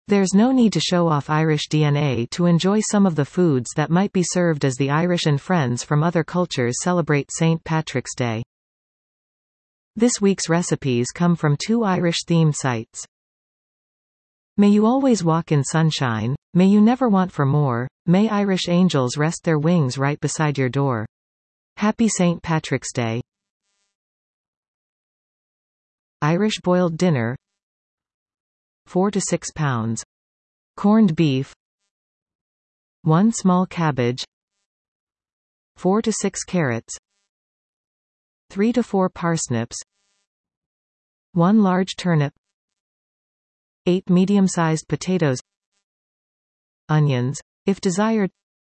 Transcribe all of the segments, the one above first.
There's no need to show off Irish DNA to enjoy some of the foods that might be served as the Irish and friends from other cultures celebrate St. Patrick's Day. This week's recipes come from 2 Irish-themed sites. May you always walk in sunshine, may you never want for more, may Irish angels rest their wings right beside your door. Happy St. Patrick's Day. Irish boiled dinner, 4 to 6 pounds. Corned beef, 1 small cabbage, 4 to 6 carrots, 3 to 4 parsnips, 1 large turnip, 8 medium-sized potatoes, onions, if desired,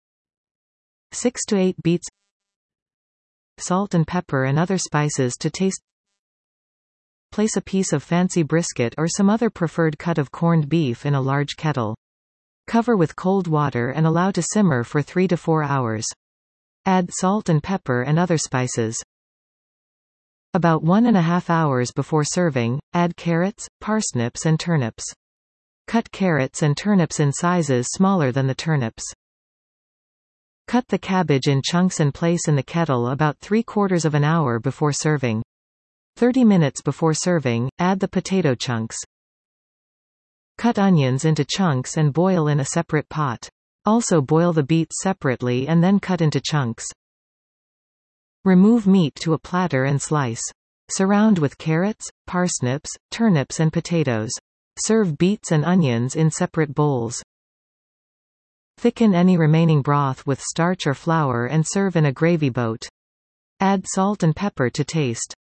6 to 8 beets, salt and pepper and other spices to taste. Place a piece of fancy brisket or some other preferred cut of corned beef in a large kettle. Cover with cold water and allow to simmer for 3 to 4 hours. Add salt and pepper and other spices. About 1.5 hours before serving, add carrots, parsnips and turnips. Cut carrots and turnips in sizes smaller than the turnips. Cut the cabbage in chunks and place in the kettle about 3/4 of an hour before serving. 30 minutes before serving, add the potato chunks. Cut onions into chunks and boil in a separate pot. Also boil the beets separately and then cut into chunks. Remove meat to a platter and slice. Surround with carrots, parsnips, turnips and potatoes. Serve beets and onions in separate bowls. Thicken any remaining broth with starch or flour and serve in a gravy boat. Add salt and pepper to taste.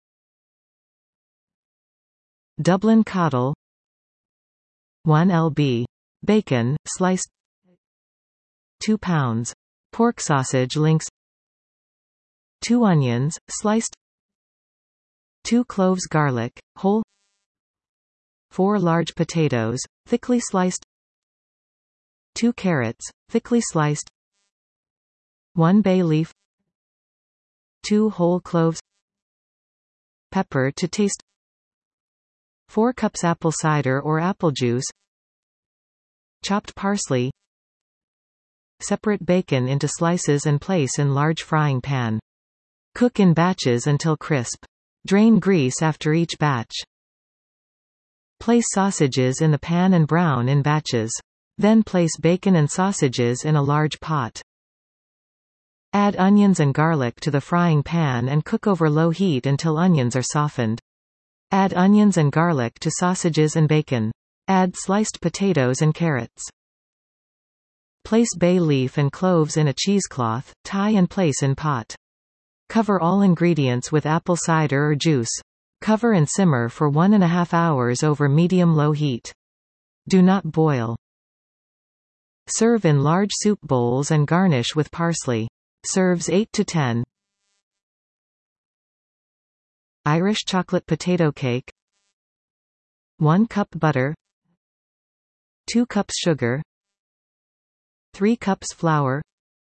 Dublin Coddle, 1 lb. Bacon, sliced, 2 pounds. Pork sausage links, 2 onions, sliced, 2 cloves garlic, whole, 4 large potatoes, thickly sliced, 2 carrots, thickly sliced, 1 bay leaf, 2 whole cloves, pepper to taste, 4 cups apple cider or apple juice, chopped parsley. Separate bacon into slices and place in large frying pan. Cook in batches until crisp. Drain grease after each batch. Place sausages in the pan and brown in batches. Then place bacon and sausages in a large pot. Add onions and garlic to the frying pan and cook over low heat until onions are softened. Add onions and garlic to sausages and bacon. Add sliced potatoes and carrots. Place bay leaf and cloves in a cheesecloth, tie and place in pot. Cover all ingredients with apple cider or juice. Cover and simmer for 1.5 hours over medium-low heat. Do not boil. Serve in large soup bowls and garnish with parsley. Serves 8 to 10. Irish chocolate potato cake, 1 cup butter, 2 cups sugar, 3 cups flour,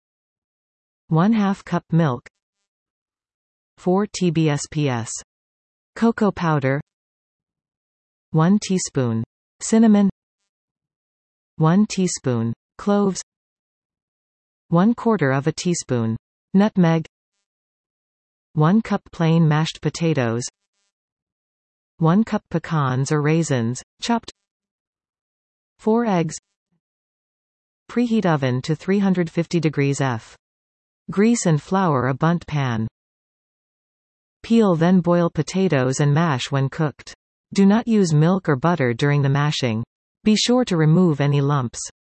1/2 cup milk, 4 tbsps cocoa powder, 1 teaspoon cinnamon, 1 teaspoon cloves, 1/4 of a teaspoon nutmeg, 1 cup plain mashed potatoes, 1 cup pecans or raisins, chopped, 4 eggs. Preheat oven to 350 degrees F. Grease and flour a bundt pan. Peel then boil potatoes and mash when cooked. Do not use milk or butter during the mashing. Be sure to remove any lumps.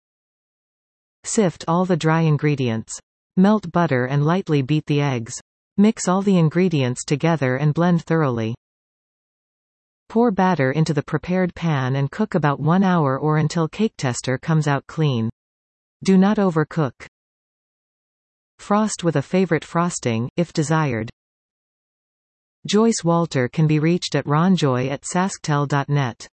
Sift all the dry ingredients. Melt butter and lightly beat the eggs. Mix all the ingredients together and blend thoroughly. Pour batter into the prepared pan and cook about 1 hour or until cake tester comes out clean. Do not overcook. Frost with a favorite frosting, if desired. Joyce Walter can be reached at ronjoy@sasktel.net.